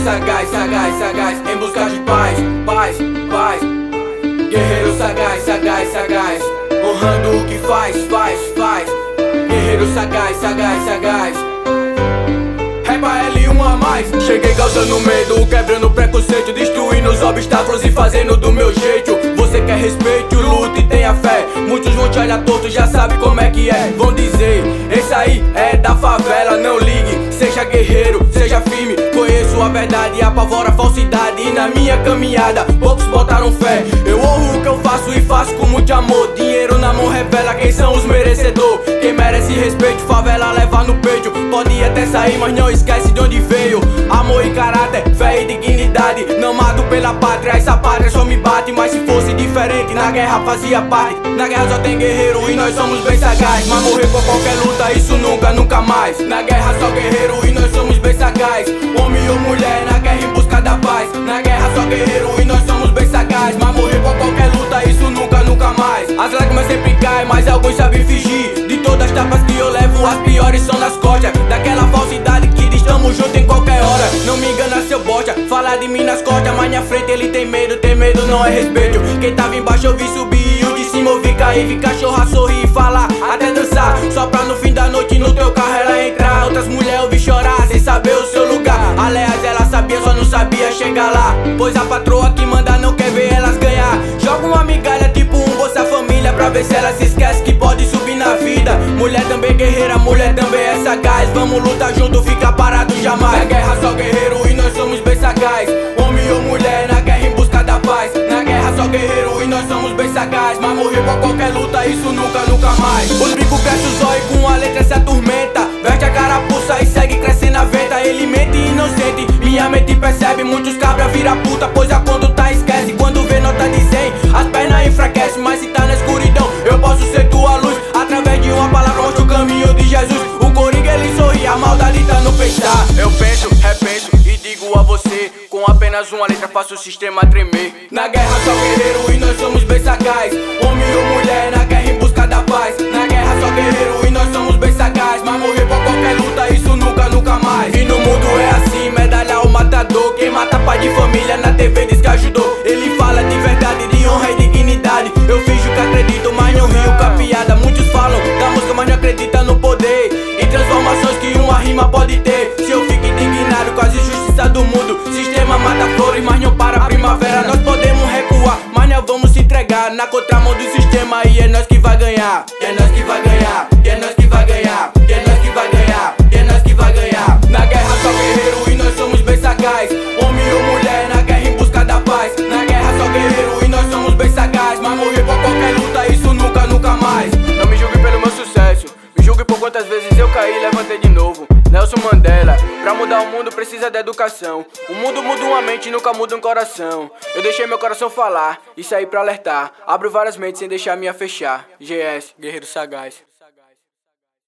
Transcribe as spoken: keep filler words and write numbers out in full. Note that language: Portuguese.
sagaz, sagaz, sagaz, em busca de paz, paz, paz. Guerreiro sagaz, sagaz, sagaz, honrando o que faz, faz, faz. Guerreiro sagaz, sagaz, sagaz. Reba L um a mais. Cheguei causando medo, quebrando preconceito, destruindo os obstáculos e fazendo do meu jeito. Você quer respeito, luta e tenha fé. Muitos vão te olhar torto, já sabe como é que é. Vão dizer, esse aí é da favela, não ligue. Seja guerreiro, seja firme. Conheço a verdade e apavora a falsidade. E na minha caminhada, poucos botaram fé. Eu honro o que eu faço e faço com muito amor. Dinheiro na mão revela quem são os merecedores. Quem merece respeito, favela leva no peito. Pode até sair, mas não esquece de onde veio. Amor e caráter, fé e dignidade. Não mato pela pátria, essa pátria só me bate. Mas se fosse diferente, na guerra fazia parte. Na guerra só tem guerreiro e nós somos bem sagaz. Mas morrer por qualquer luta, isso nunca, nunca mais. Na guerra só guerreiro e nós somos bem sagaz. Homem ou mulher, na guerra em busca da paz. Na guerra só guerreiro e nós somos bem sagaz. Mas morrer por qualquer luta, isso nunca, nunca mais. As lágrimas sempre caem, mas alguns sabem fingir. De todas as tapas que eu levo, as piores são nas costas. Daquela falsidade que diz tamo junto em qualquer hora. Não me engana seu bosta, fala de mim nas costas. Mas na frente ele tem medo, tem medo não é respeito. Quem tava embaixo eu vi subir e o de cima eu vi cair. Vi cachorra sorrir e falar, até dançar. Só pra no fim da noite no teu carro ela entrar. Outras mulheres eu vi chorar sem saber o seu lugar. Aliás ela sabia, só não sabia chegar lá. Pois a patroa que manda não quer ver elas ganhar. Joga uma migalha tipo um Bolsa Família, pra ver se ela se esquece que pode subir na vida. Mulher também guerreira, mulher também é sagaz. Vamos lutar junto, fica parado jamais. Na guerra só guerreiro e nós somos bem sagaz. Homem ou mulher, na guerra em busca da paz. Na guerra só guerreiro e nós somos bem sagaz. Mas morrer por qualquer luta, isso nunca, nunca mais. Os bicos crescem o zóio com a letra se atormenta. Veste a carapuça e segue crescendo a venta. Ele mente inocente, minha mente percebe. Muitos cabra vira puta, pois a quando tá esquece. Quando vê nota de cem, as pernas enfraquecem. Mas se tá na escuridão, eu posso ser tua luz. Através de uma palavra mostra o caminho de Jesus. O Coringa ele sorri, a maldade tá no pensar. Eu penso, repenso e digo a você, com apenas uma letra faço o sistema tremer. Na guerra só guerreiro e nós somos bem sagaz. Homem ou mulher, na guerra em busca da paz. Na guerra só guerreiro e nós somos bem sagaz. Mas morrer por qualquer luta, isso nunca, nunca mais. E no mundo é assim, medalha ao matador. Quem mata pai de família na T V diz que ajudou. Ele fala de verdade, de honra e dignidade. Eu finjo que acredito, mas não rio com a piada. Muitos falam da música, mas não acreditam no poder e transformações que uma rima pode ter. Se eu fico indignado com as injustiças do mundo, sistema mata flores, mas não para a primavera. Nós podemos recuar, mas não vamos se entregar na contramão do sistema. E é nós que vai ganhar, e é nós que vai ganhar, e é nós que vai ganhar, e é nós que vai ganhar, e é nós que vai ganhar. Na guerra só guerreiro e nós somos bem sagaz. Homem ou mulher, na guerra em busca da paz. Na guerra só guerreiro e nós somos bem sagaz. Mas morrer por qualquer luta, isso nunca, nunca mais. Não me julgue pelo meu sucesso, me julgue por quantas vezes eu caí e levantei de novo. Nelson Mandela, pra mudar o mundo precisa da educação. O mundo muda uma mente, nunca muda um coração. Eu deixei meu coração falar e saí pra alertar. Abro várias mentes sem deixar a minha fechar. G S, Guerreiro Sagaz.